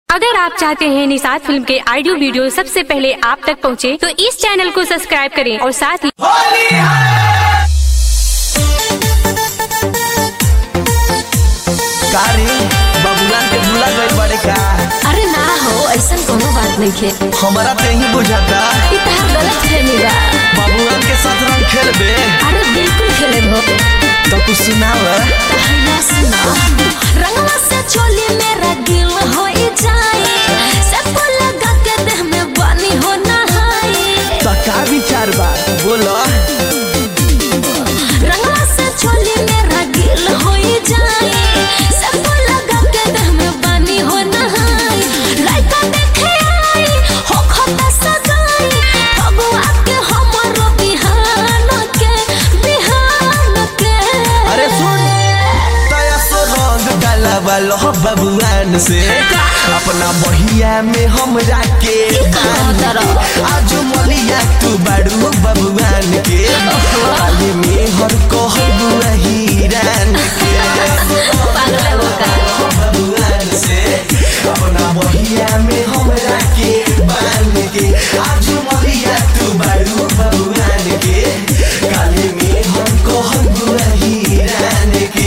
अगर आप चाहते हैं निषाद फिल्म के ऑडियो वीडियो सबसे पहले आप तक पहुंचे, तो इस चैनल को सब्सक्राइब करें और साथ ही बबुआ के भूला गई बड़े का। अरे ना हो, ऐसा कोनो बात नहीं है। हमारा ते ही बुझाता इतना गलत फहमी बा। बबुआ के साथ रंग खेलबे। अरे बिल्कुल खेले हो। तो कुछ सुनाव। पहला सुना, रंगवा से चोली मेरा दिल हो जाए, सबको लगा के देह में पानी हो नहाए। तो का विचार बा बोलो। रंगवा से चोली मेरा दिल हो जाए, सबको लगा के देह में पानी हो नहाए। लड़का देखे आई हो खता सगाई, भगवा के हमरो बिहान के। अरे सुन, तया सो रंग डाला वालो बबुआन से अपना बहिया में हमरा के आज मलिया तू बाड़ू बबुआन के काली में हर कहबू हीरान के बबुआन से अपना बहिया में हमरा के बान के आज मलिया तू बाड़ू बबुआन के काली में हर कहबू हीरान के।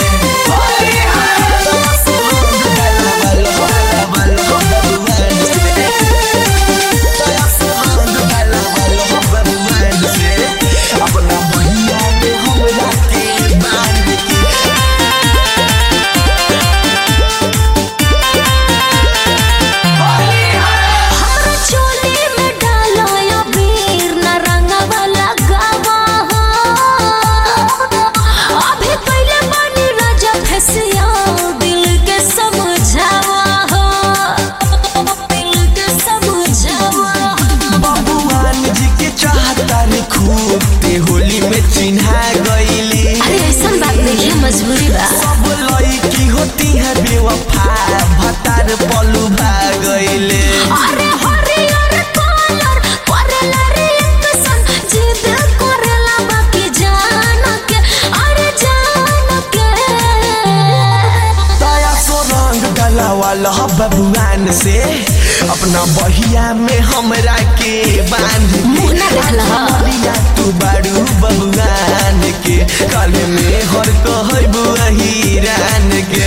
होली में चिन्हा गईली। अरे ऐसा बात नहीं है, मजबूरी बा। सब लड़की होती है बेवफा, भतार पलू भागइले। अरे हरियर कलर करेला रे इंसान, जिद करेला बाकी जान के। अरे जान के तया सो रंग डाला वाला बबुआन से अपना बहिया में हमरा के बांध मुंह ना देखला तू बाड़ू बबुआन के काले में हर कहबू हीरान के।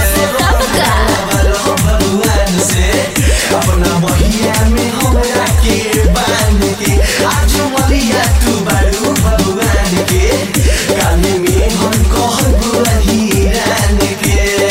बबुआन से अपना बहिया में हमरा के बांध के आज मलिया तू बाड़ू बबुआन के काले में हर कहबू हीरान के।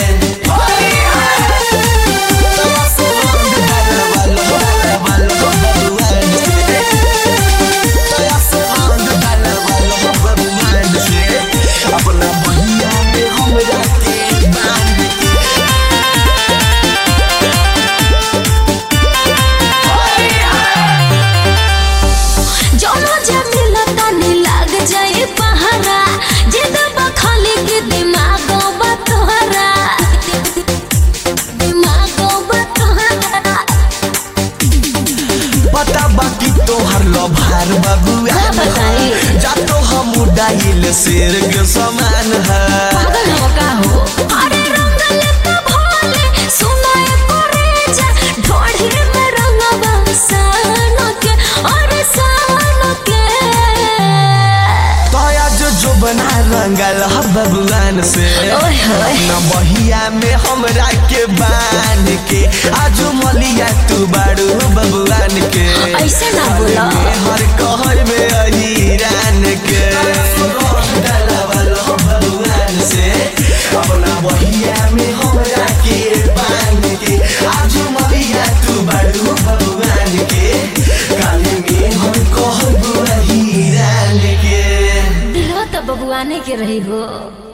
भार बबुआ जातो हम उड़ाइल शेर के समान है। पागल हो का हो? अरे रंग लेता भोले सुनाए करे जा, ढोढ़ी में रंगवा सान के। अरे सान के तया जो बना रंगल बबुआन से अपना बहिया में हमरा के बान के आज मलिया तू बाड़ू बबुआन के ऐसे ना बोला। हर कहर में हीरान के बबुआन से अपना बहिया में हमरा के बान के आज मलिया तू बाड़ू बबुआन के काली में हर कहबू हीरान के। दिलवा तो बबुआने के रही हो।